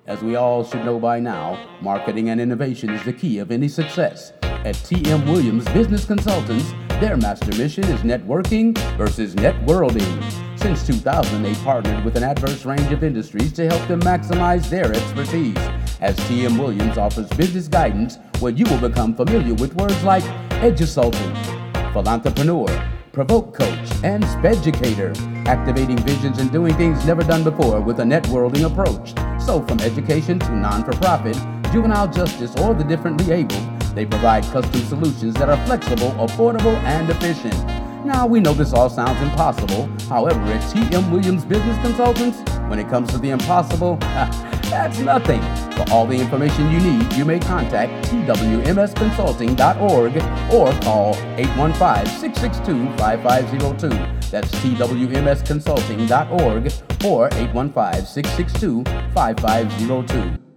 As we all should know by now, marketing and innovation is the key of any success. At T.M. Williams Business Consultants, their master mission is networking versus networlding. Since 2000, they've partnered with an adverse range of industries to help them maximize their expertise. As T.M. Williams offers business guidance where you will become familiar with words like edusultant, philanthropreneur, provoke coach, and speducator, activating visions and doing things never done before with a networlding approach. So from education to non-for-profit, juvenile justice, or the differently abled, they provide custom solutions that are flexible, affordable, and efficient. Now, we know this all sounds impossible. However, at T.M. Williams Business Consultants, when it comes to the impossible, that's nothing. For all the information you need, you may contact twmsconsulting.org or call 815-662-5502. That's twmsconsulting.org or 815-662-5502.